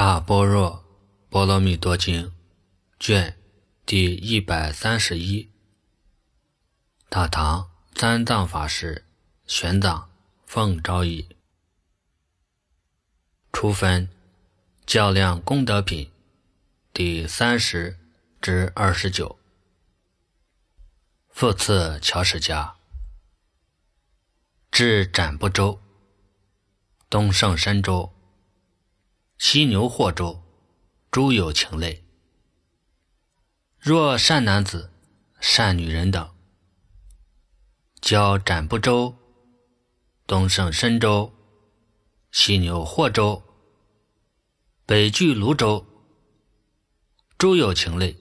大般若波罗蜜多经卷第131，大唐三藏法师玄奘奉诏译。初分较量功德品第30至29。复次乔氏家，至展部洲、东胜神州、西牛霍州，诸有情类。若善男子、善女人等，较展部洲、东胜神州、西牛霍州、北俱泸州，诸有情类，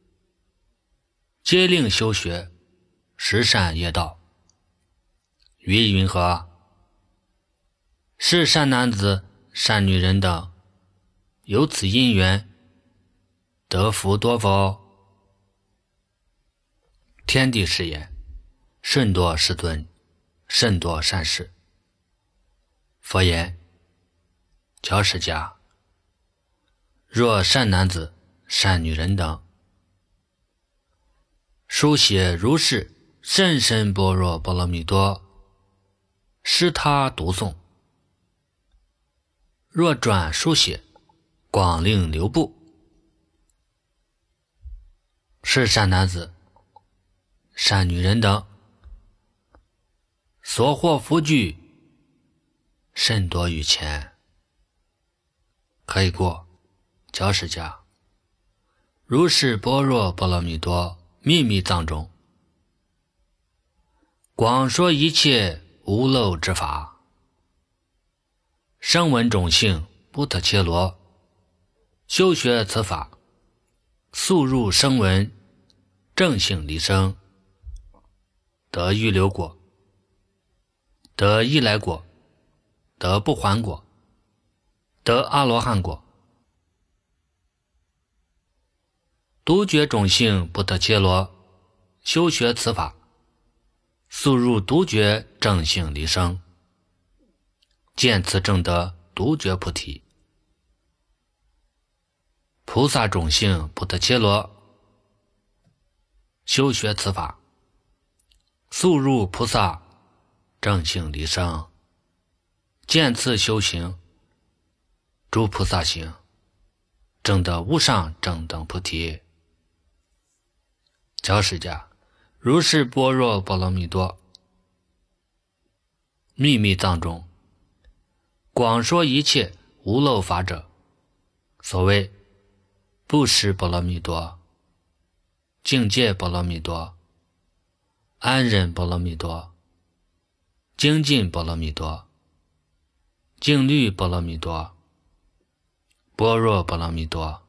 皆令修学十善业道。于云何？是善男子、善女人等有此因缘，得福多否？天地是言，甚多世尊，甚多善事。佛言：乔氏家，若善男子、善女人等，书写如是甚深般若波罗蜜多，施他读诵。若转书写，广令流布。是善男子、善女人等，所获福聚甚多于前。可以过乔氏家，如是般若波罗蜜多秘密藏中，广说一切无漏之法。声闻种性不特伽罗，修学此法，速入声闻正性离生，得预流果，得依来果，得不还果，得阿罗汉果。独觉种性不特伽罗，修学此法，速入独觉正性离生，见此正得独觉菩提。菩萨种性不特伽罗，修学此法，速入菩萨正性离生，见此修行诸菩萨行，正得无上正等菩提。乔氏家，如是般若波罗蜜多秘密藏中，广说一切无漏法者，所谓布施波罗蜜多、境界波罗蜜多、安忍波罗蜜多、精进波罗蜜多、静虑波罗蜜多、般若波罗蜜多。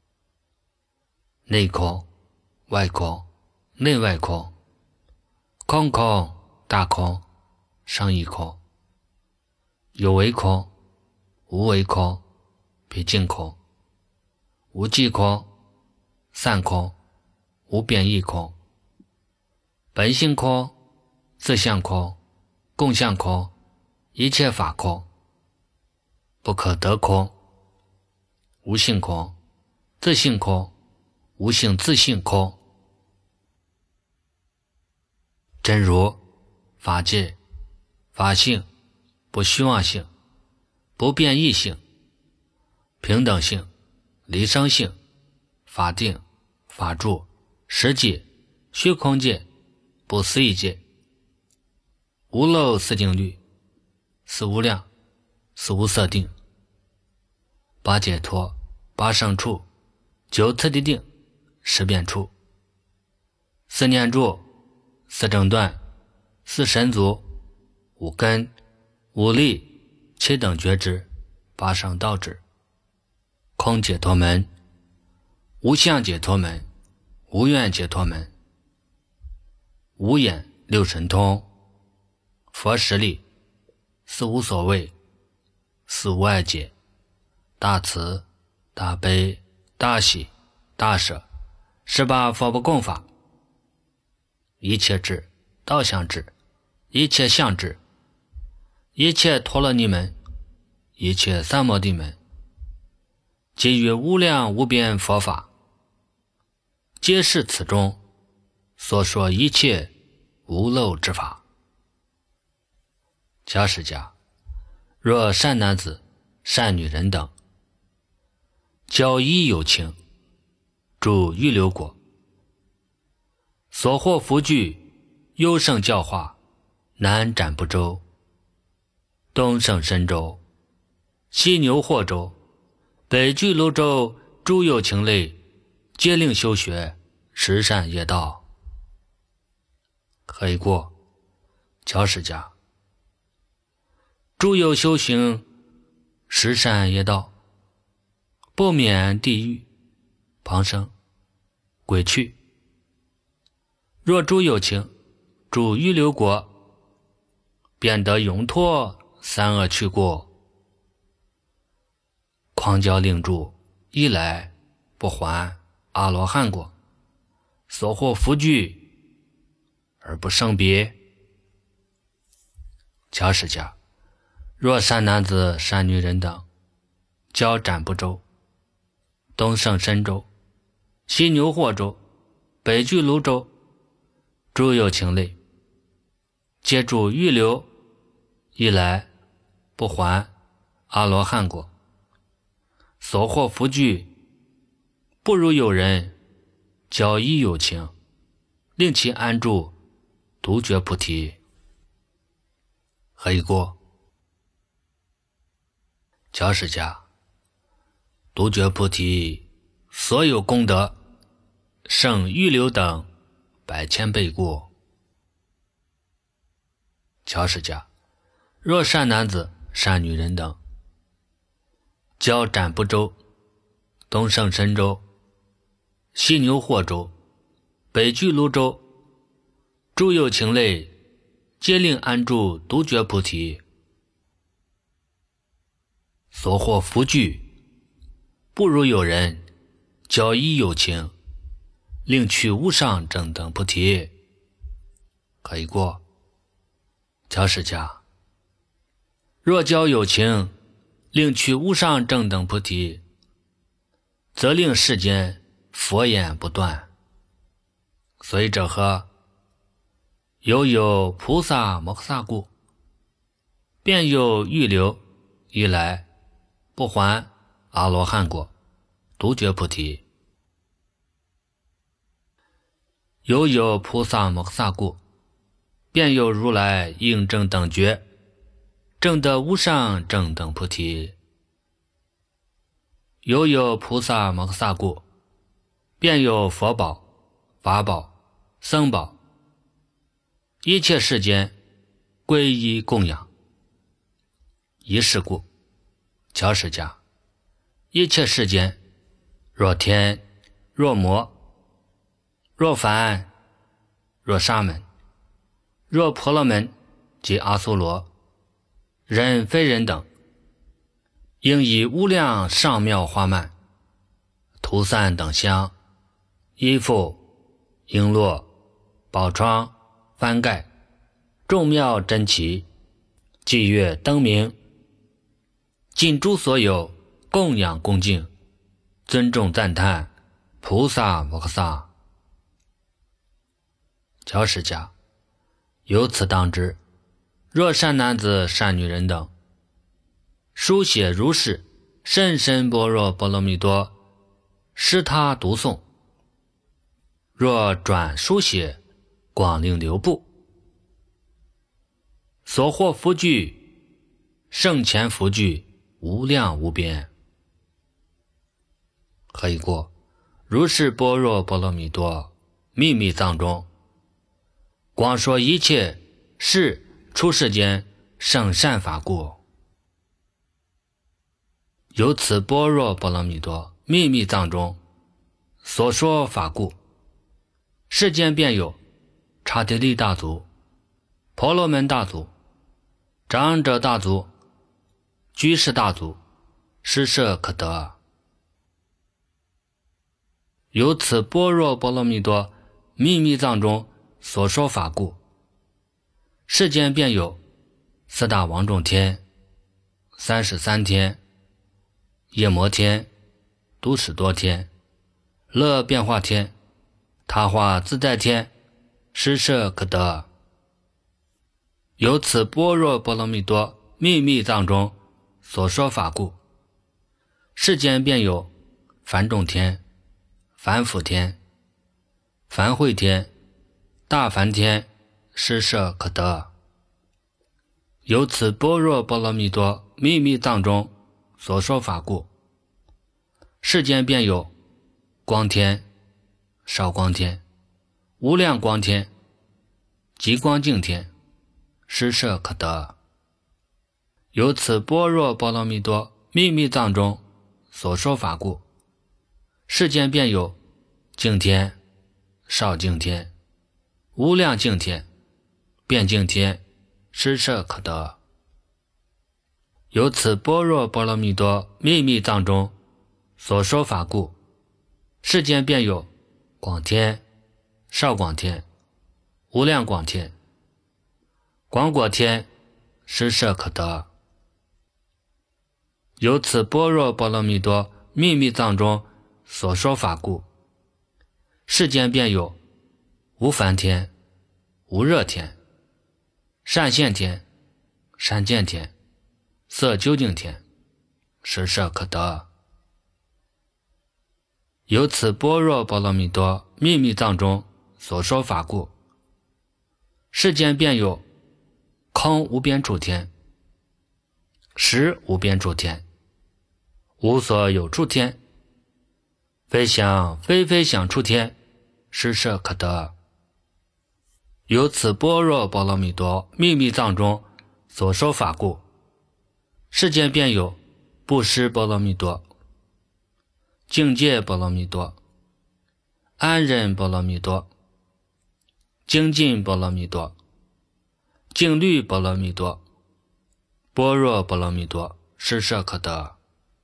内空、外空、内外空，空空、大空、生意空，有为空、无为空、毕竟空、无记空、散空、无变异空、本性空、自相空、共相空、一切法空、不可得空、无性空、自性空、无性自性空。真如、法界、法性、不虚妄性、不变异性、平等性、离生性、法定、法住、实际、虚空界、不思议界、无漏四定律、四无量、四无色定、八解脱、八胜处、九次第定、十变处、四念住、四正断、四神足、五根、五力、七等觉知、八圣道智、空解脱门、无相解脱门、无愿解脱门、无眼六神通、佛实力、四无所谓、四无碍解、大慈、大悲、大喜、大舍、18佛不共法、一切智、道相智、一切相智、一切陀罗尼门、一切三摩地门、 给予无量无边佛法，皆是此中所说一切无漏之法。迦释迦，若善男子、善女人等，交依有情，住预流国，所获福具，优胜教化，南瞻部洲、东胜神洲、西牛霍洲、北俱泸州诸有情类，皆令修学十善业道。何以过？迦释迦，诸有修行十善业道，不免地狱、旁生、鬼趣。若诸有情住预流国，便得永脱三恶趣过。狂教令住，一来不还阿罗汉果，所获福具而不生别。迦释迦，若善男子、善女人等，交瞻部洲、东胜神洲、西牛霍洲、北俱泸州诸有情类，皆住预流，一来不还阿罗汉果，所获福具不如有人交依有情，令其安住独觉菩提。何以过？迦释迦，独觉菩提所有功德，胜预流等百千倍过。迦释迦，若善男子、善女人等，交瞻部洲、东胜神洲、西牛霍洲、北俱泸州诸有情类，皆令安住独觉菩提，所获福具不如有人交依有情，令取无上正等菩提。何以过？迦释迦，若交有情，令取无上正等菩提，则令世间佛言不断。所以者何？犹有菩萨摩诃萨故，便有预流，一来不还阿罗汉果，独觉菩提。犹有菩萨摩诃萨故，便有如来应正等觉，证得无上正等菩提。犹有菩萨摩诃萨故，便有佛宝、法宝、僧宝，一切世间皈依供养。一是故，迦释迦，一切世间，若天、若魔、若梵、若沙门、若婆罗门及阿修罗、人非人等，应以无量上妙花曼、涂散等香、衣服、璎珞、宝窗、幡盖、众妙珍奇、伎乐灯明，尽诸所有供养恭敬，尊重赞叹菩萨摩诃萨。迦释迦，由此当知，若善男子、善女人等，书写如是甚深般若波罗蜜多施他读诵，若转书写广令流布，所获福具胜前福具无量无边。何以过？如是般若波罗蜜多秘密藏中，广说一切是出世间圣善法故。由此般若波罗蜜多秘密藏中所说法故，世间便有刹帝利大族、婆罗门大族、长者大族、居士大族、施设可得。由此般若波罗蜜多秘密藏中所说法故，世间便有四大王众天、33天、夜摩天、 都是多天，乐变化天，他化自在天，施舍可得。由此般若波罗蜜多秘密藏中所说法故，世间便有梵众天、梵辅天、梵会天、大梵天，施舍可得。由此般若波罗蜜多秘密藏中所说法故，世间便有光天、少光天、无量光天、极光净天，施舍可得。由此般若波罗蜜多秘密藏中所说法故，世间便有净天、少净天、无量净天、遍净天，施舍可得。由此般若波罗蜜多秘密藏中所说法故，世间便有广天、少广天、无量广天、广果天，施舍可得。由此般若波罗蜜多秘密藏中所说法故，世间便有无烦天、无热天、善现天、善见天、色究竟天，施舍可得。由此般若波罗蜜多秘密藏中所说法故，世间便有空无边处天、实无边处天、无所有处天、非想非非想处天，施舍可得。由此般若波罗蜜多秘密藏中所说法故，世间便有布施波罗蜜多、境界波罗蜜多、安忍波罗蜜多、精进波罗蜜多、净律波罗蜜多、般若波罗蜜多，施舍可得。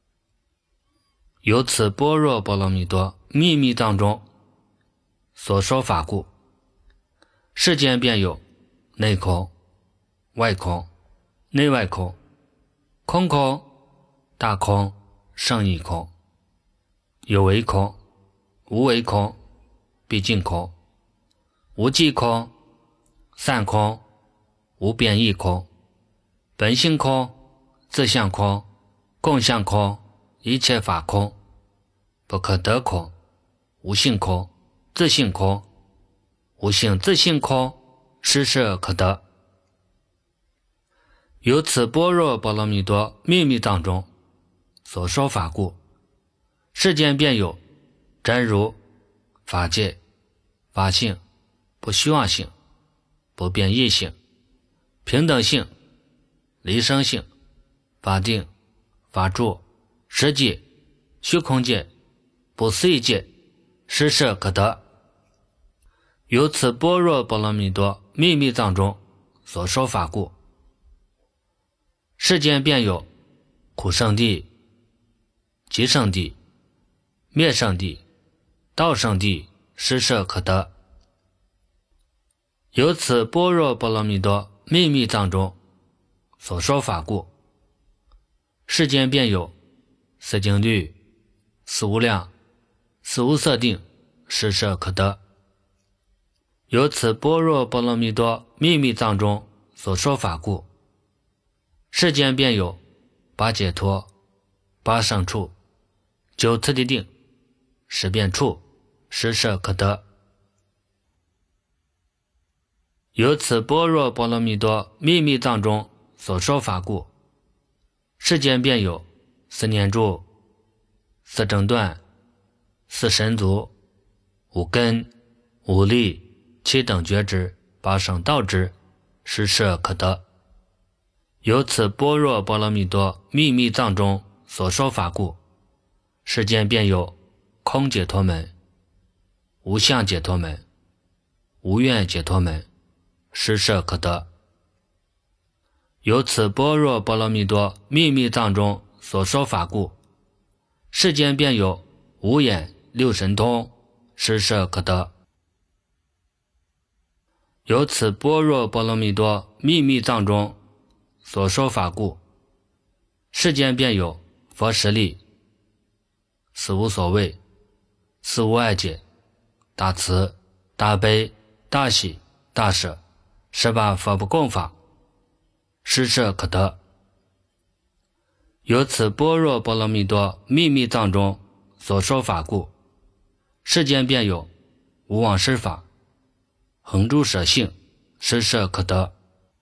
由此般若波罗蜜多秘密藏中所说法故，世间便有内空、外空、内外空、空空、大空、胜义空、有为空、无为空、毕竟空、无记空、散空、无变异空、本性空、自相空、共相空、一切法空、不可得空、无性空、自性空、无性自性空，施舍可得。由此般若波罗蜜多秘密藏中所说法故，世间便有真如、法界、法性、不虚妄性、不变异性、平等性、离生性、法定、法住、实际、虚空界、不思议界，施舍可得。由此般若波罗蜜多秘密藏中所说法故，世间便有苦圣地、极圣地、灭圣地、道圣地，施舍可得。由此般若波罗蜜多秘密藏中所说法故，世间便有四净律、四无量、四无色定，施舍可得。由此般若波罗蜜多秘密藏中所说法故，世间便有八解脱、八胜处、九次第定、十变处，施舍可得。由此般若波罗蜜多秘密藏中所说法故，世间便有四念住、四正断、四神足、五根、五力、七等觉知、八圣道知，施舍可得。由此般若波罗蜜多秘密藏中所说法故，世间便有空解脱门、无相解脱门、无愿解脱门，施舍可得。由此般若波罗蜜多秘密藏中所说法故，世间便有无眼六神通，施舍可得。由此般若波罗蜜多秘密藏中所说法故，世间便有佛十力、 死无所谓，死无碍解，大慈大悲大喜大舍18佛不共法，施设可得。由此般若波罗蜜多秘密藏中所说法故，世间便有无妄施法，恒诸舍性，施设可得。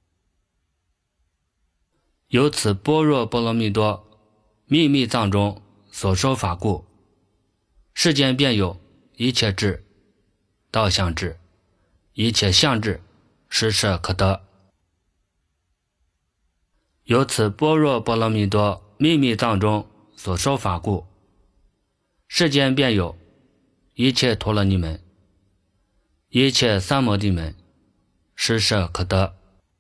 由此般若波罗蜜多秘密藏中所说法故，世间便有一切智、道相智、一切相智，施设可得。由此般若波罗蜜多秘密藏中所说法故，世间便有一切陀罗尼门、一切三摩地门，施设可得。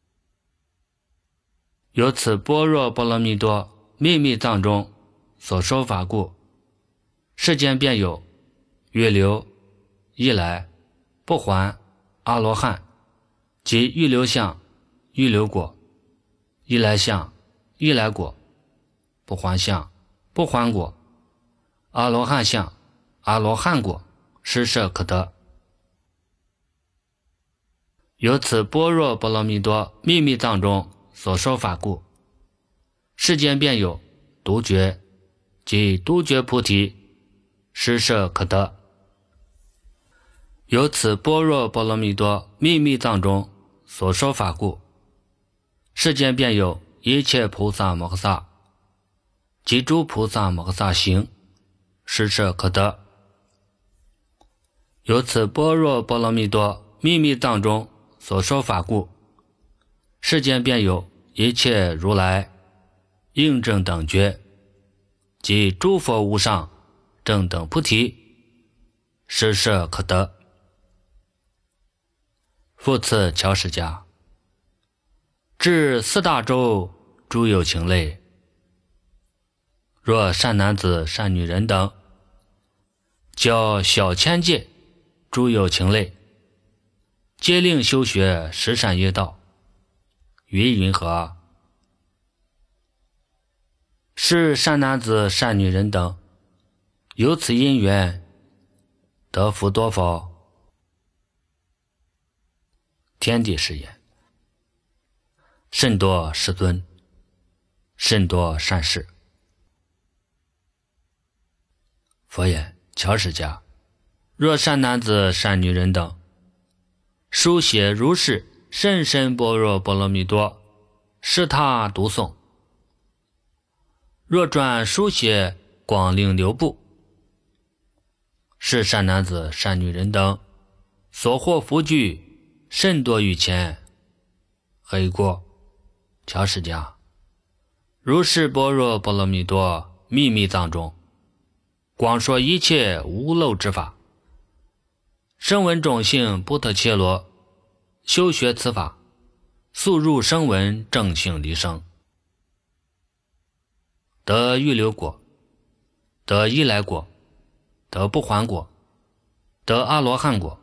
由此般若波罗蜜多秘密藏中所说法故，世间便有预流、一来、不还、阿罗汉及预流相、预流果、一来相、一来果、不还相、不还果、阿罗汉相、阿罗汉果，施设可得。由此般若波罗蜜多秘密藏中所说法故，世间便有独觉及独觉菩提，施设可得。由此般若波罗蜜多秘密藏中所说法故，世间便有一切菩萨摩诃萨及诸菩萨摩诃萨行，施设可得。由此般若波罗蜜多秘密藏中所说法故，世间便有一切如来应正等觉及诸佛无上正等菩提，施设可得。复次乔释迦，至四大洲诸有情类，若善男子善女人等，较小千界诸有情类，皆令修学十善业道，云何？是善男子善女人等，由此因缘得福多否？天地是言，甚多世尊，甚多善士。佛言：乔释迦，若善男子善女人等，书写如是甚深般若波罗蜜多，是他读诵；若转书写广令流布，是善男子善女人等所获福聚甚多于前。何以故？乔释迦，如是般若波罗蜜多秘密藏中，广说一切无漏之法，声闻种性不特切罗，修学此法，速入声闻正性离生，得预流果，得一来果，得不还果，得阿罗汉果。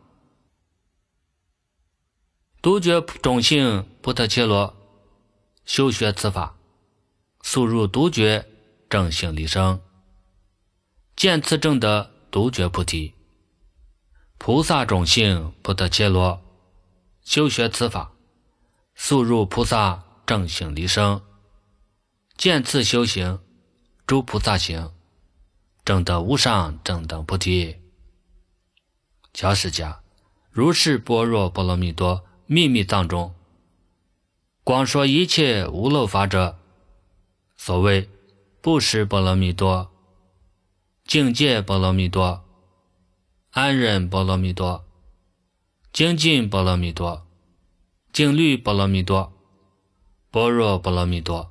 独觉种性不特切罗，修学此法，速入独觉正性离生，见此正得独觉菩提。菩萨种性不特切罗，修学此法，速入菩萨正性离生，见此修行诸菩萨行，正得无上正等菩提。乔释迦，如是般若波罗蜜多秘密藏中，广说一切无漏法者，所谓布施波罗蜜多、境界波罗蜜多、安忍波罗蜜多、精进波罗蜜多、静虑波罗蜜多、般若波罗蜜多。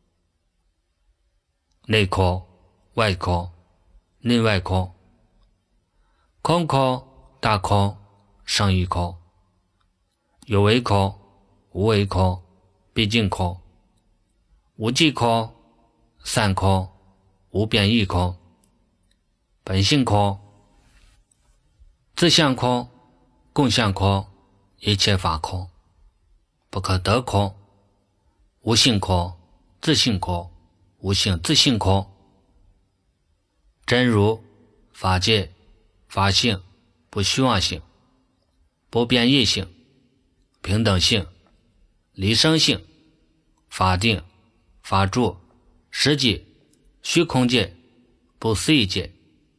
内空、外空、内外空，空空、大空、胜义空，有为空、无为空、毕竟空，无记空、散空、无变异空，本性空、自相空、共相空，一切法空，不可得空，无性空、自性空、无性自性空，真如法界、法性、不虚妄性、不变异性、平等性、离生性、法定、法住、实际、虚空界、不思议界。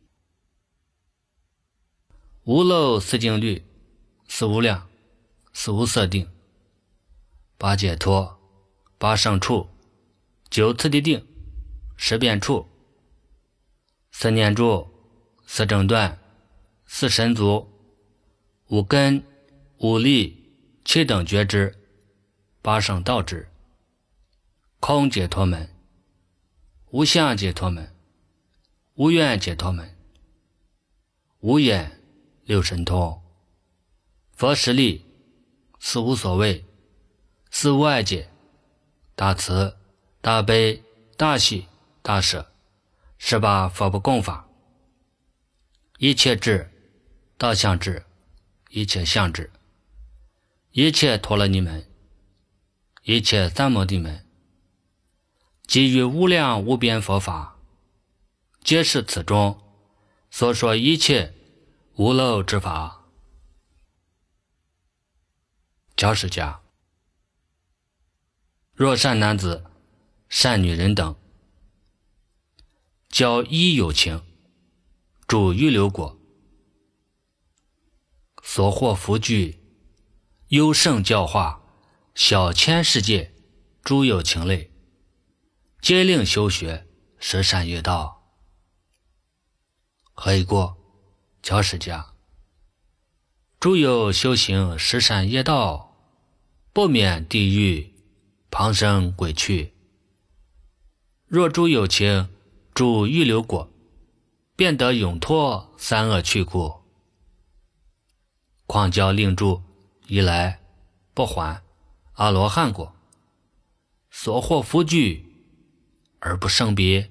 无漏四境律，四无量，四无色定，八解脱，八胜处，九次第定，十变处，四念住，四正断，四神足，五根，五力，七等觉知，八圣道知，空解脱门，无相解脱门，无愿解脱门，无眼六神通，佛实力，四无所谓，四无碍解，大慈、大悲、大喜、大舍，18佛不共法，一切智、道相智、一切相智、一切陀罗尼门、一切三摩地门，基于无量无边佛法，皆是此中所说一切无漏之法。教释家：若善男子、善女人等，教依有情，住预流国，所获福聚，优胜教化，小千世界，诸有情类，皆令修学十善业道。何以过？教释家：诸有修行十善业道，不免地狱，旁生鬼趣。若诸有情住预流国，便得永脱三恶趣故。况教令住一来不还阿罗汉果，所获福聚而不生别。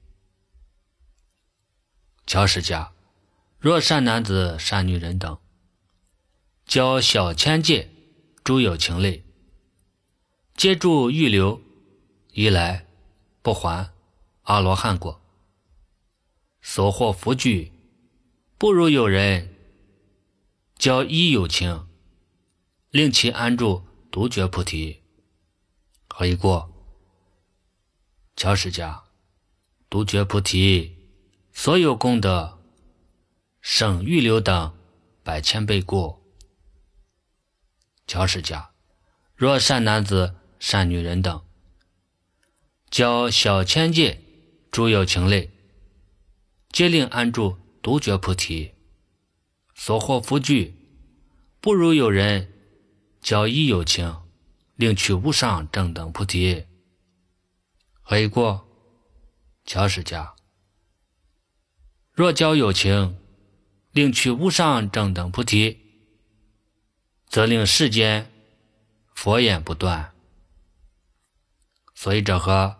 教释家：若善男子、善女人等，教小千界诸有情类，皆住预流一来不还阿罗汉果，所获福聚不如有人教依有情，令其安住独觉菩提。何以过？教释家：独觉菩提所有功德，胜预流等百千倍故。教释家：若善男子、善女人等，教小千界诸有情类，皆令安住独觉菩提，所获福聚不如有人教依有情，令取无上正等菩提。何以过？教释家：若教有情，令取无上正等菩提，则令世间佛言不断。所以者何？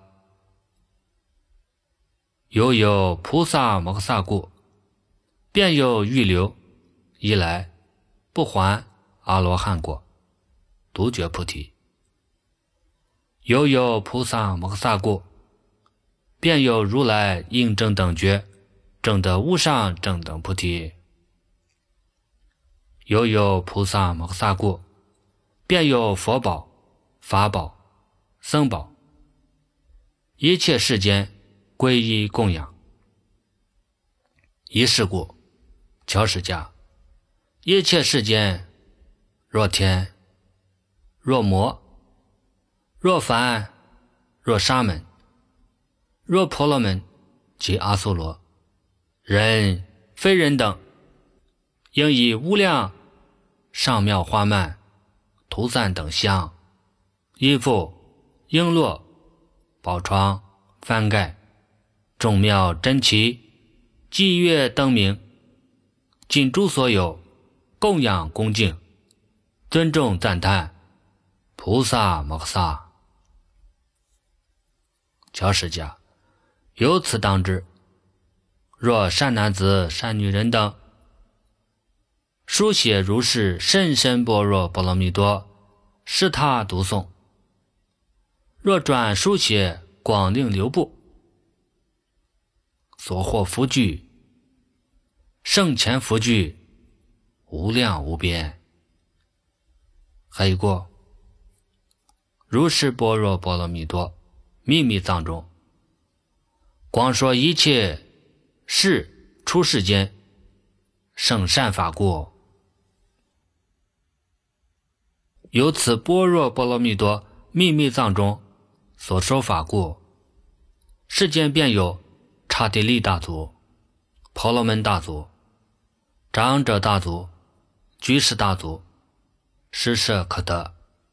犹有菩萨摩诃萨故，便有预流一来不还阿罗汉果，独觉菩提。犹有菩萨摩诃萨故，便有如来应正等觉，证得无上正等菩提。犹有菩萨摩诃萨故，便有佛宝、法宝、僧宝，一切世间皈依供养。一是故，教释家：一切世间，若天，若魔，若梵，若沙门，若婆罗门及阿修罗，人非人等，应以无量上妙花曼、涂赞等香、衣服、璎珞、宝床、幡盖、众妙珍奇、伎乐灯明，尽诸所有，供养恭敬，尊重赞叹菩萨摩诃萨。教释家：由此当知，若善男子、善女人等，书写如是甚深般若波罗蜜多，是他读诵；若转书写广令流布，所获福聚圣前福聚，无量无边。还有一个如是般若波罗蜜多秘密藏中，广说一切事出世间圣善法故。由此般若波罗蜜多秘密藏中所说法故，世间便有刹帝利大族、婆罗门大族、长者大族、居士大族、施舍可得。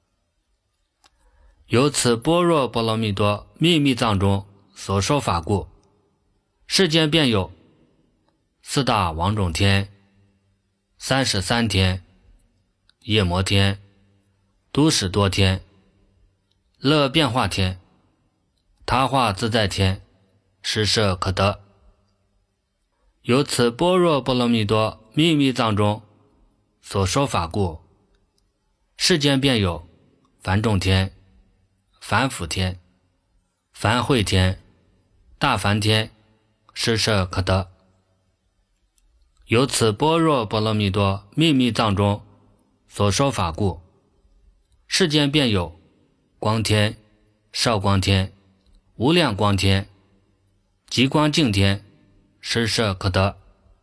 由此般若波罗蜜多秘密藏中所说法故，世间便有四大王种天、33天、夜摩天、都识多天、乐变化天、他化自在天、施舍可得。由此般若波罗蜜多秘密藏中所说法故，世间便有梵众天、梵辅天、梵会天、大梵天、施舍可得。由此般若波罗蜜多秘密藏中所说法故，世间便有光天、少光天、无量光天、极光净天、施舍可得。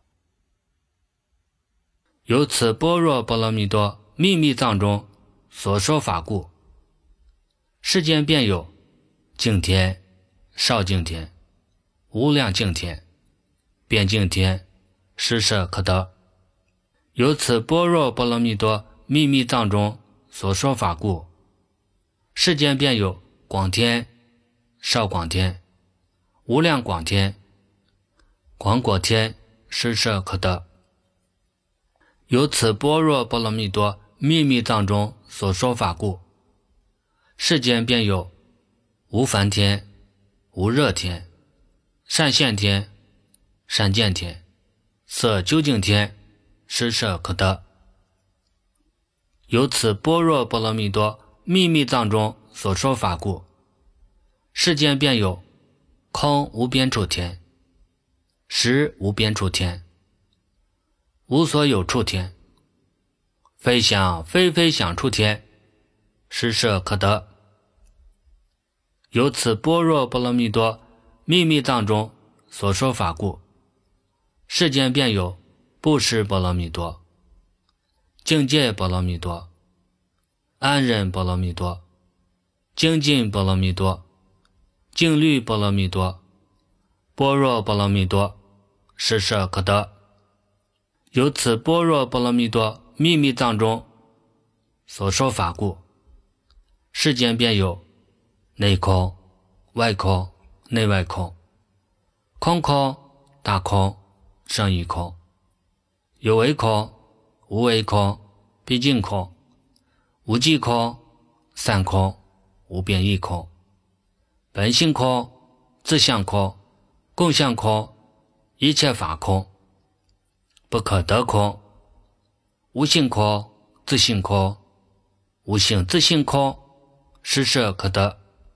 由此般若波罗蜜多秘密藏中所说法故，世间便有净天、少净天、无量净天、遍净天、施舍可得。由此般若波罗蜜多秘密藏中所说法故，世间便有广天、少广天、无量广天、广果天、施舍可得。由此般若波罗蜜多秘密藏中所说法故，世间便有无烦天、无热天、善现天、善见天、色究竟天、施舍可得。由此般若波罗蜜多秘密藏中所说法故，世间便有空无边处天、实无边处天、无所有处天、非想非非想处天、施舍可得。由此般若波罗蜜多秘密藏中所说法故，世间便有布施波罗蜜多、境界波罗蜜多、安忍波罗蜜多、精进波罗蜜多、净律波罗蜜多、般若波罗蜜多、施舍可得。由此般若波罗蜜多秘密藏中所说法故，世间便有内空、外空、内外空、空空、大空、胜义空、有为空、无为空、毕竟空、无记空、散空、无变异空、本性空、自相空、共相空、一切法空、不可得空、无性空、自性空、无性自性空、施舍可得。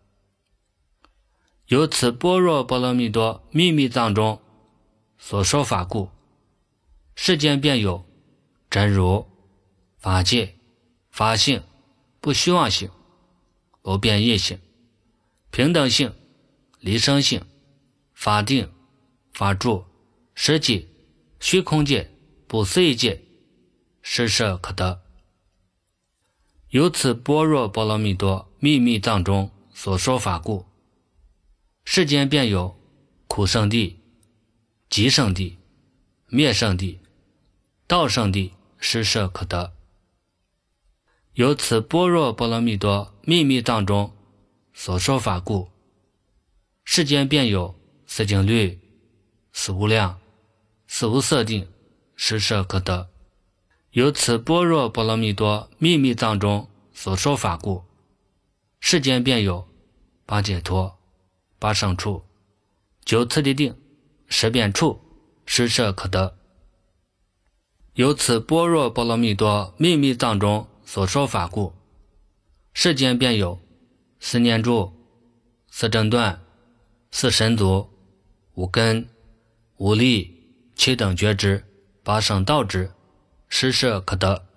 由此般若波罗蜜多秘密藏中所说法故，世间便有真如、法界、法性、不虚妄性、不变异性、平等性、离生性、法定、法住、实际、虚空界、不思议界、施舍可得。由此般若波罗蜜多秘密藏中所说法故，世间便有苦圣地、极圣地、灭圣地、道圣地、施舍可得。由此般若波罗蜜多秘密藏中所说法故，世间便有四净律、四无量、四无色定、施舍可得。由此般若波罗蜜多秘密藏中所说法故，世间便有八解脱、八胜处、九次第定、十遍处、施舍可得。由此般若波罗蜜多秘密藏中所说法故，世间便有四念住、四正断、四神足、五根、五力、七等觉知、 八圣道之，施设可得。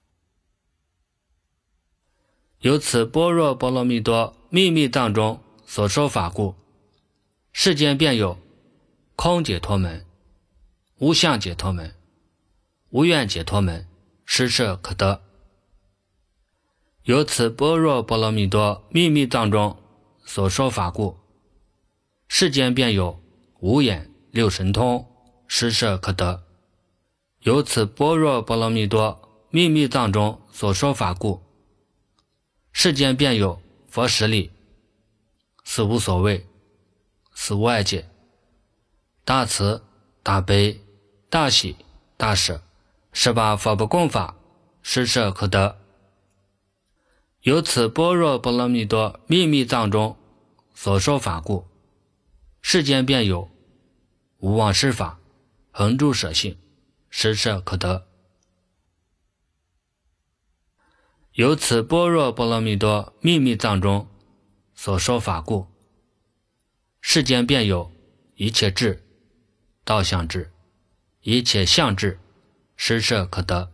由此般若波罗蜜多秘密藏中所说法故，世间便有空解脱门、无相解脱门、无愿解脱门，施设可得。由此般若波罗蜜多秘密藏中所说法故，世间便有无眼六神通，施设可得。由此般若波罗蜜多秘密藏中所说法故，世间便有佛实力，四无所谓，四无碍界，大慈大悲大喜大舍，18佛不共法，施设可得。由此般若波罗蜜多秘密藏中所说法故，世间便有无妄施法，恒住舍性，施设可得。由此般若波罗蜜多秘密藏中所说法故，世间便有一切智、道相智、一切相智，施设可得。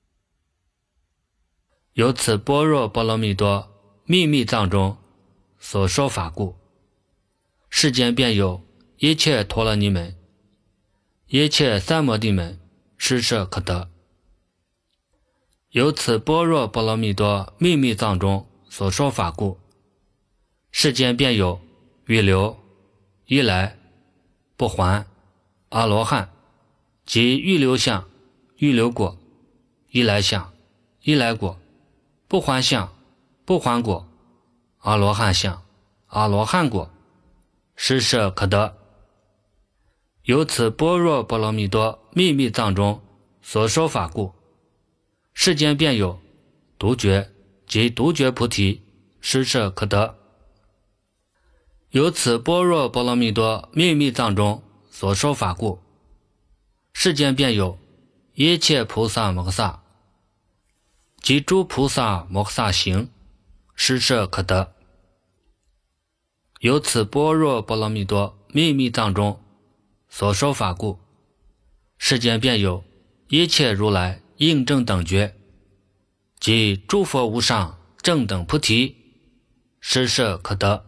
由此般若波罗蜜多秘密藏中所说法故，世间便有一切陀罗尼门、一切三摩地门，施设可得。由此般若波罗蜜多秘密藏中所说法故，世间便有预流、依来、不还、阿罗汉及预流相、预流果、依来相、依来果、不还相、不还果、阿罗汉相、阿罗汉果，施设可得。由此般若波罗蜜多秘密藏中所说法故，世间便有独觉及独觉菩提，施设可得。由此般若波罗蜜多秘密藏中所说法故，世间便有一切菩萨摩诃萨及诸菩萨摩诃萨行，施设可得。由此般若波罗蜜多秘密藏中所说法故，世间便有一切如来应正等觉及诸佛无上正等菩提，施设可得。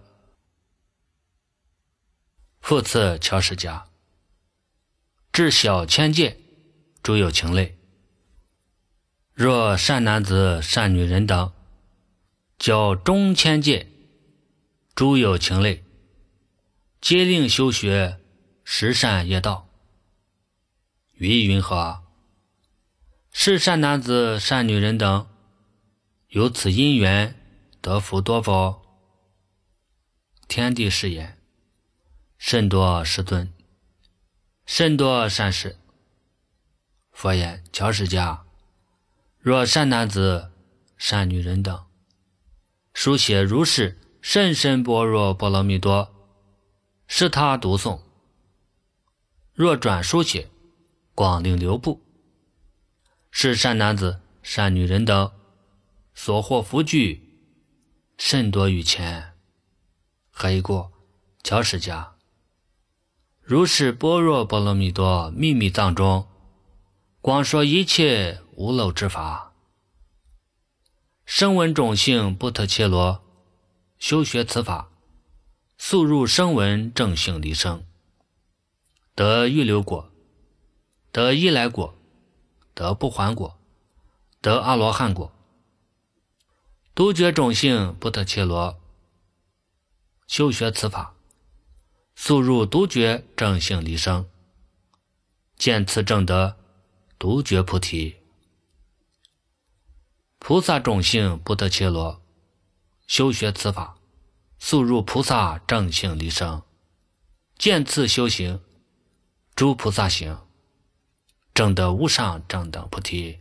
复次乔释迦，至小千界诸有情类，若善男子善女人等，较中千界诸有情类，皆令修学十善业道。于意云何？是善男子善女人等，由此因缘得福多否？天地是言，甚多世尊，甚多善事。佛言：乔释迦，若善男子善女人等，书写如是甚深般若波罗蜜多，是他读诵；若转书写，广令流布，是善男子善女人等所获福聚甚多于前。何以故？乔释迦，如是般若波罗蜜多秘密藏中，广说一切无漏之法，声闻种性不特切罗，修学此法，速入声闻正性离生，得预流果，得依来果，得不还果，得阿罗汉果。独觉种性不特切罗，修学此法，速入独觉正性离生，见此正得独觉菩提。菩萨种性不特切罗，修学此法，速入菩萨正性离生，见次修行诸菩萨行，正得无上正等菩提。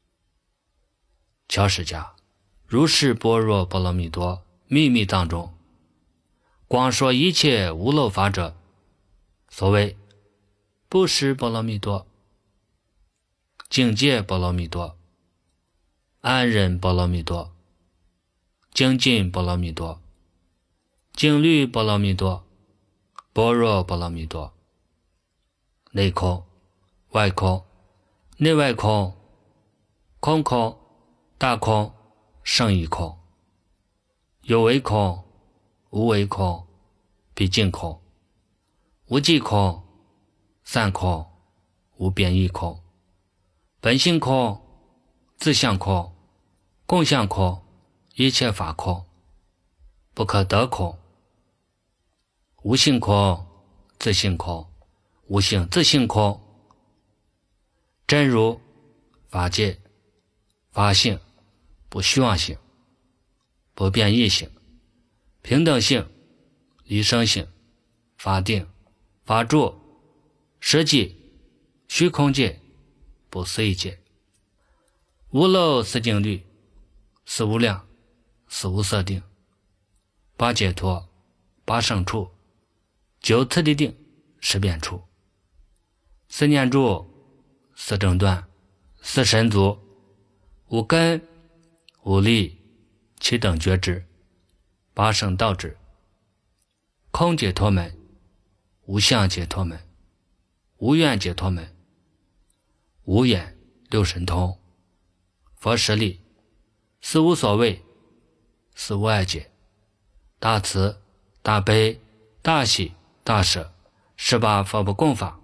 乔释迦，如是般若波罗蜜多秘密藏中，广说一切无漏法者，所谓布施波罗蜜多、境界波罗蜜多、安忍波罗蜜多、精进波罗蜜多、静虑波罗蜜多、般若波罗蜜多，内空、外空、 内外空，空空，大空，胜义空，有为空，无为空，毕竟空，无记空，散空，无变异空，本性空，自相空，共相空，一切法空，不可得空，无性空，自性空，无性自性空，真如、法界、法性、不虚妄性、不变异性、平等性、离生性、法定、法住、实际、虚空界、不随意界，无漏四境律，四无量，四无色定，八解脱，八胜处，九次第定，十变处，四念住，四正断，四神足，五根，五力，七等觉知，八圣道智，空解脱门，无相解脱门，无愿解脱门，无眼六神通，佛实力，四无所谓，四无碍解，大慈、大悲、大喜、大舍，18佛不共法，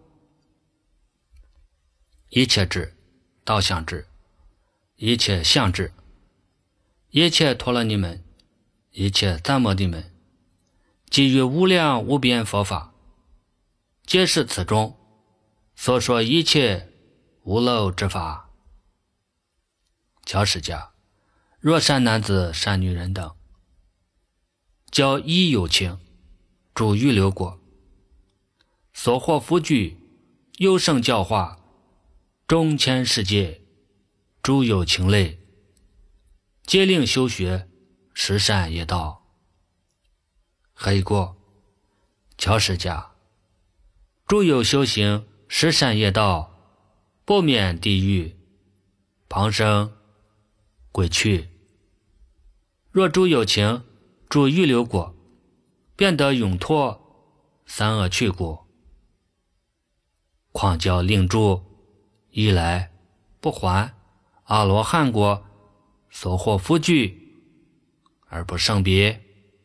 一切智、道相智，一切相智，一切陀罗尼门，一切赞摩地门，基于无量无边佛法，皆是此中所说一切无漏之法。乔释迦，若善男子善女人等，教依有情，住预流国，所获福具，优胜教化，中千世界，诸有情类，皆令修学十善业道。黑过，乔释迦，诸有修行十善业道，不免地狱，旁生，鬼趣。若诸有情住预流国，便得永脱三恶趣故。况教令住一来不还阿罗汉国，所获福具而不胜别。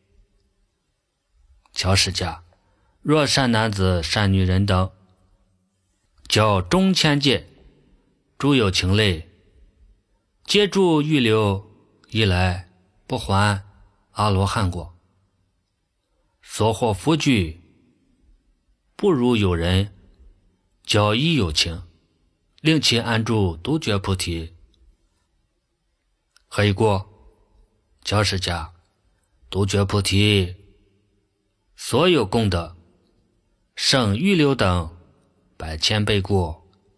乔释迦，若善男子善女人等，教中千界诸有情类，皆住预流一来不还阿罗汉国，所获福具不如有人教依有情，令其安住独觉菩提。何以故？乔释迦，独觉菩提所有功德，胜预流等100千倍故。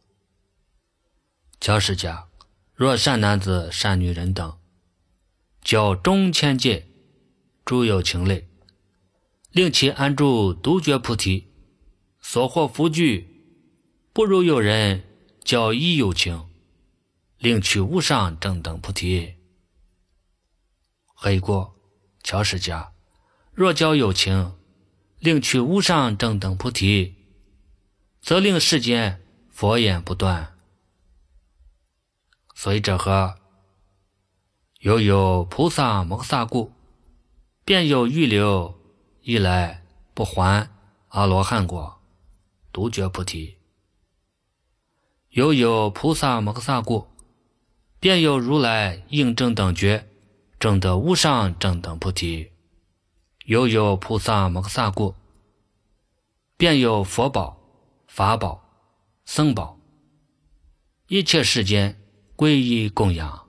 乔释迦，若善男子善女人等，教中千界诸有情类，令其安住独觉菩提，所获福具不如有人教依有情，令取无上正等菩提。何以故？乔释迦，若教有情，令取无上正等菩提，则令世间佛言不断。所以者何？犹有菩萨摩诃萨故，便有预流一来不还阿罗汉果，独觉菩提。犹有菩萨摩诃萨故，便有如来应正等觉，证得无上正等菩提。犹有菩萨摩诃萨故，便有佛宝、法宝、僧宝，一切世间皈依供养。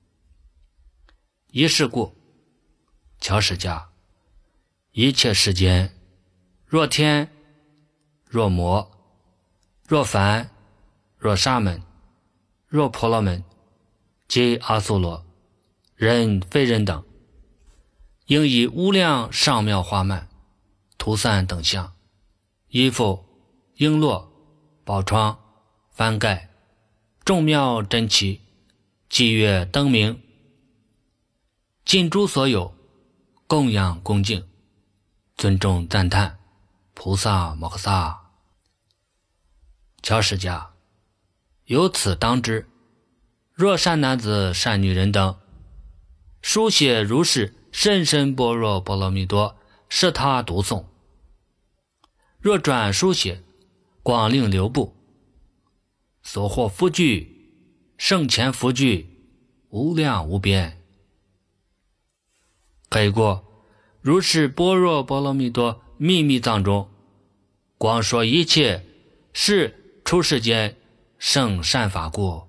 一是故，乔释迦，一切世间，若天，若魔，若梵，若沙门，若婆罗门，及阿修罗，人非人等，应以无量上妙花曼、涂散等相，衣服、璎珞、宝窗、幡盖、众妙珍奇、伎乐灯明，尽诸所有，供养恭敬，尊重赞叹菩萨摩诃萨。乔释迦， 由此当知，若善男子、善女人等书写如是甚深般若波罗蜜多，是他读诵；若转书写，广令流布，所获福聚，圣前福聚，无量无边。改过，如是般若波罗蜜多秘密藏中，广说一切是出世间圣善法故。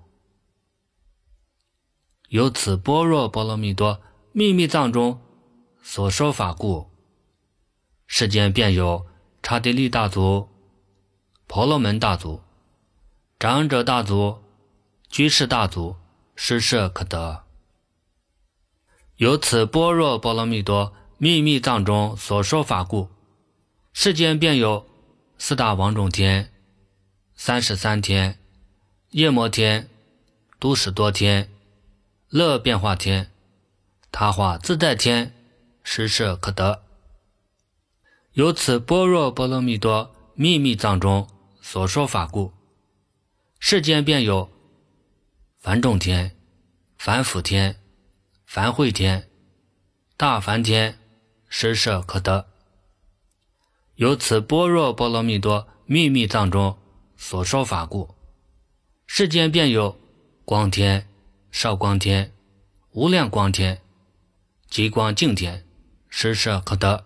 由此般若波罗蜜多秘密藏中所说法故，世间便有刹帝利大族、婆罗门大族、长者大族、居士大族、施舍可得。由此般若波罗蜜多秘密藏中所说法故，世间便有四大王种天、33天、夜摩天、都史多天、乐变化天、他化自在天、施舍可得。由此般若波罗蜜多秘密藏中所说法故，世间便有梵众天、梵辅天、梵会天、大梵天、施舍可得。由此般若波罗蜜多秘密藏中所说法故，世间便有光天、少光天、无量光天、极光净天、施舍可得。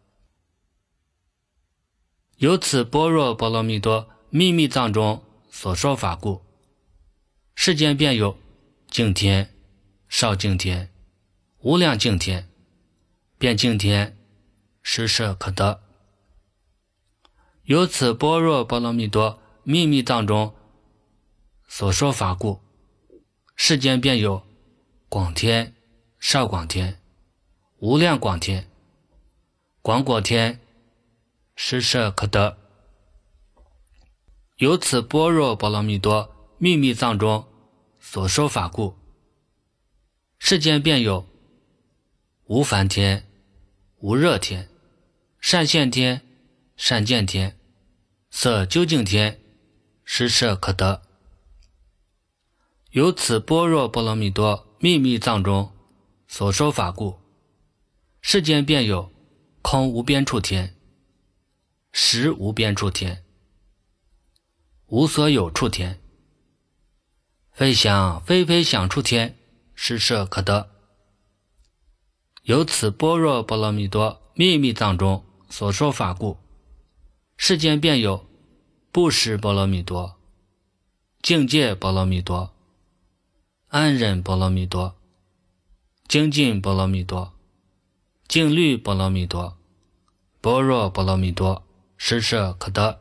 由此般若波罗蜜多秘密藏中所说法故，世间便有净天、少净天、无量净天、遍净天、施舍可得。由此般若波罗蜜多秘密藏中所说法故，世间便有广天、少广天、无量广天、广果天、施舍可得。由此般若波罗蜜多秘密藏中所说法故，世间便有无烦天、无热天、善现天、善见天、色究竟天、施舍可得。由此般若波罗蜜多秘密藏中所说法故，世间便有空无边处天、实无边处天、无所有处天、非想非非想处天、施舍可得。由此般若波罗蜜多秘密藏中所说法故，世间便有布施波罗蜜多、境界波罗蜜多、安忍波罗蜜多、精进波罗蜜多、净律波罗蜜多、般若波罗蜜多、施舍可得。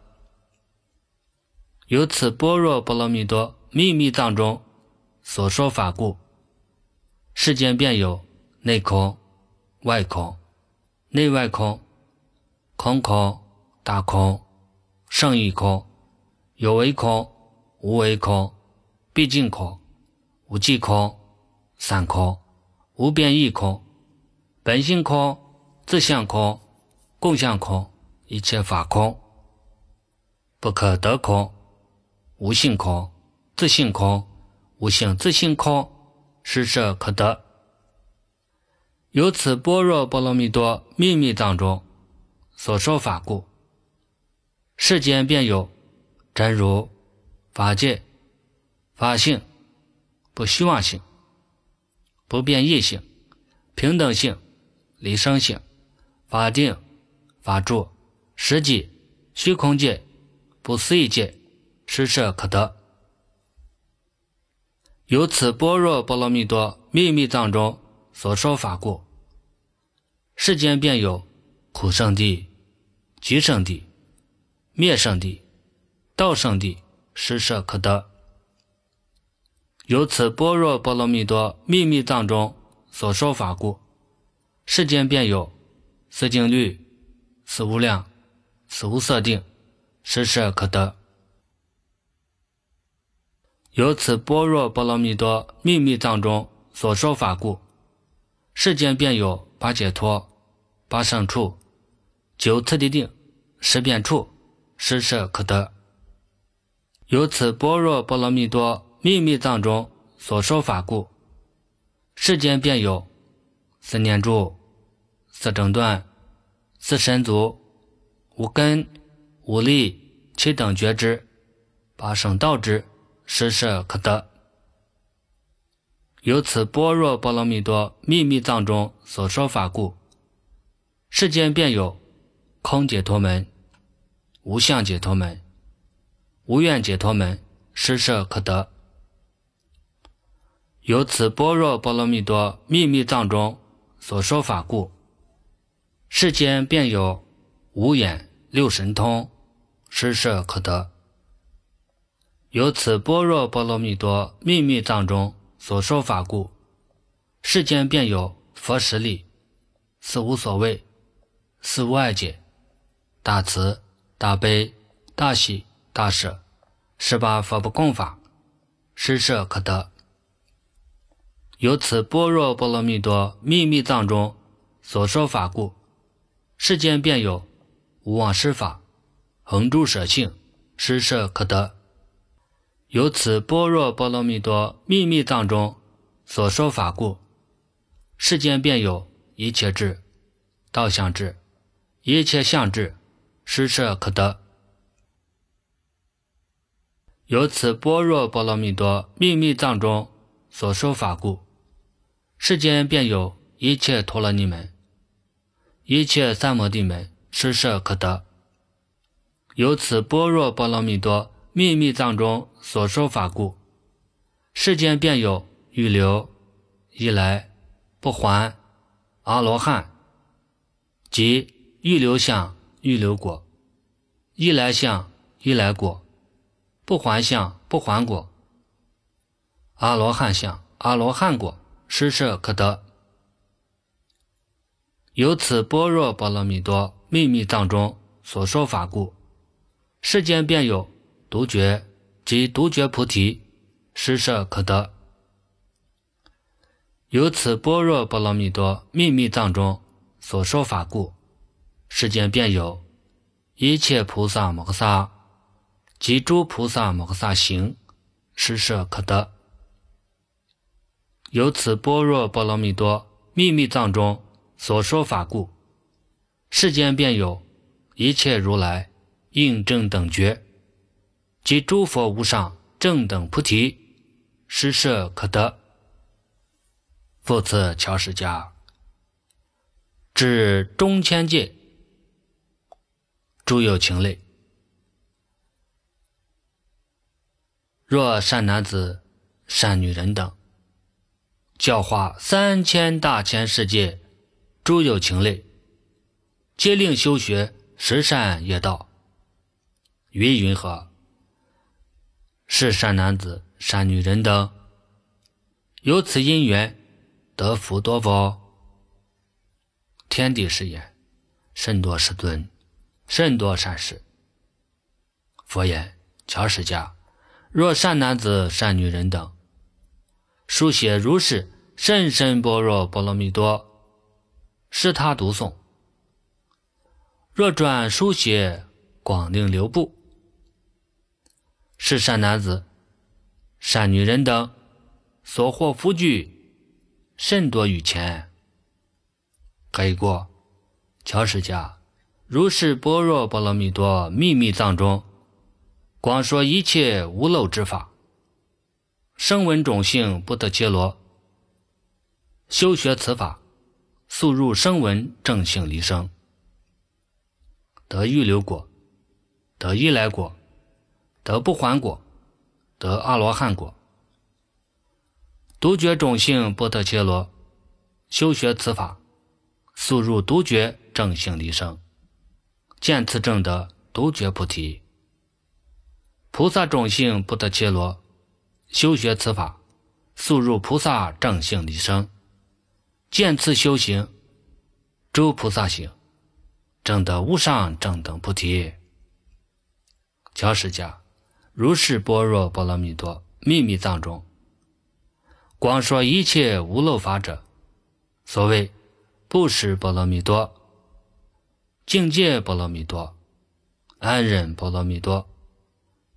由此般若波罗蜜多秘密藏中所说法故，世间便有内空、外空、内外空、空空、大空、胜义空、有为空、无为空、毕竟空、无记空、散空、无变异空、本性空、自相空、共相空、一切法空、不可得空、无性空、自性空、无性自性空、施舍可得。由此般若波罗蜜多秘密藏中所说法故，世间便有真如、法界、法性、不虚妄性、不变异性、平等性、离生性、法定、法住、实际、虚空界、不思议界、施舍可得。由此般若波罗蜜多秘密藏中所说法故，世间便有苦圣地、极圣地、灭圣地、道圣地、施舍可得。由此般若波罗蜜多秘密藏中所说法故，世间便有四净律、四无量、四无色定、施舍可得。由此般若波罗蜜多秘密藏中所说法故，世间便有八解脱、八胜处、九次第定、十变处、施舍可得。 由此般若波罗蜜多秘密藏中所说法故，世间便有四念住、四正断、四神足、五根、五力、七等觉知、八圣道之施设可得。由此般若波罗蜜多秘密藏中所说法故，世间便有空解脱门、无相解脱门、无愿解脱门施设可得。由此般若波罗蜜多秘密藏中所说法故，世间便有无眼六神通施设可得。由此般若波罗蜜多秘密藏中所说法故，世间便有佛实力、四无所谓、四无碍解、大慈、大悲、大喜、大舍18佛不共法施设可得。由此般若波罗蜜多秘密藏中所说法故，世间便有无妄施法、恒住舍性施设可得。由此般若波罗蜜多秘密藏中所说法故，世间便有一切智、道相智、一切相智施设可得。由此般若波罗蜜多秘密藏中所说法故，世间便有一切陀罗尼门、一切三摩地门施设可得。由此般若波罗蜜多秘密藏中所说法故，世间便有预流、依来、不还、阿罗汉，即预流相、预流果、依来相、依来果、不还相、不还果、阿罗汉相、阿罗汉果施设可得。由此般若波罗蜜多秘密藏中所说法故，世间便有独觉及独觉菩提施设可得。由此般若波罗蜜多秘密藏中所说法故，世间便有一切菩萨摩诃萨及诸菩萨摩诃萨行施设可得。由此般若波罗蜜多秘密藏中所说法故，世间便有一切如来应正等觉及诸佛无上正等菩提施设可得。复次乔释迦，至中千界诸有情类，若善男子、善女人等，教化3000大千世界诸有情类，皆令修学十善业道。云何？是善男子、善女人等，由此因缘得福多否？天地是言，甚多世尊，甚多善事。佛言：乔释迦，若善男子、善女人等，书写如是甚深般若波罗蜜多，是他读诵；若转书写广令流布，是善男子、善女人等所获福聚甚多于前。何以过？乔释迦，如是般若波罗蜜多秘密藏中，广说一切无漏之法，声闻种性不得揭罗，修学此法，速入声闻正性离生，得预流果，得依来果，得不还果，得阿罗汉果。独觉种性不得揭罗，修学此法，速入独觉正性离生，见此正得独觉菩提。菩萨种性不得揭罗，修学此法，速入菩萨正性离生，见此修行诸菩萨行，正得无上正等菩提。乔释迦，如是般若波罗蜜多秘密藏中，广说一切无漏法者，所谓布施波罗蜜多、境界波罗蜜多、安忍波罗蜜多、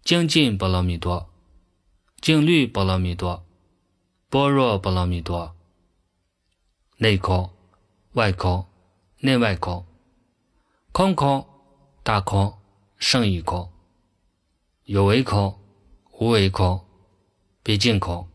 精进波罗蜜多，净律波罗蜜多，般若波罗蜜多。内空、外空、内外空，空空、大空、胜义空，有为空、无为空、毕竟空，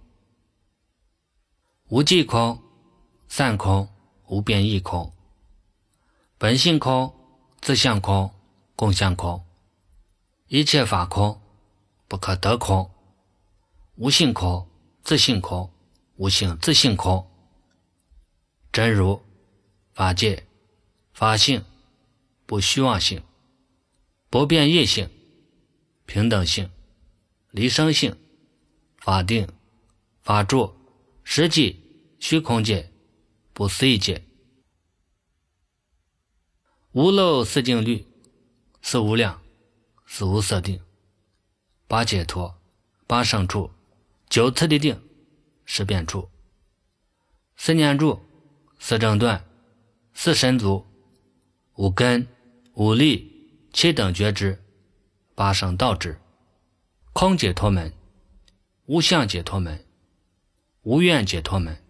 无记空、散空、无变异空，本性空、自相空、共相空，一切法空、不可得空，无性空、自性空、无性自性空，真如、法界、法性、不虚妄性、不变异性、平等性、离生性、法定、法住、实际、虚空界、不思议界，无漏四境律、四无量、四无色定、八解脱、八胜处、九次第定、十变处、四念住、四正断、四神足、五根、五力、七等觉知、八圣道智、空解脱门、无相解脱门、无愿解脱门、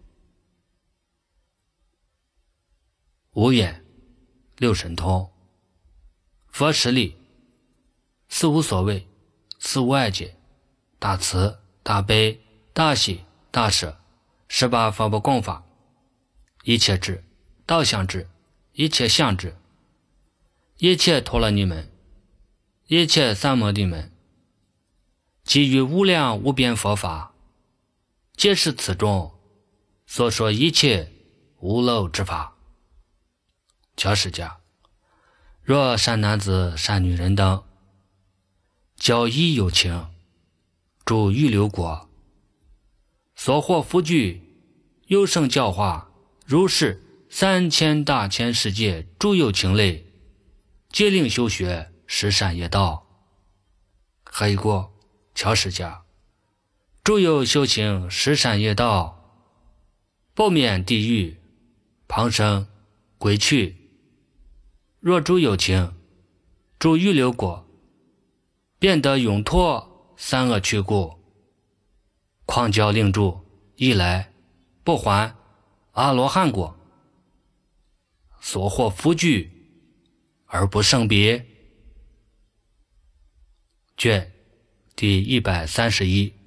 无眼、六神通、佛实力、四无所谓、四无碍解、大慈、大悲、大喜、大舍、18佛不共法、一切智、道相智、一切相智、一切陀罗尼门、一切三摩地门，基于无量无边佛法，皆是此中所说一切无漏之法。教释迦，若善男子善女人等，教依有情，住预流国，所获福具，优胜教化，如是3000大千世界诸有情类，皆令修学十善业道。何以故？教释迦，诸有修行十善业道，不免地狱、旁生、鬼趣。若诸有情，住预流国，便得永脱三恶趣故。况教令住，一来不还阿罗汉果，所获福具而不胜别。卷第131。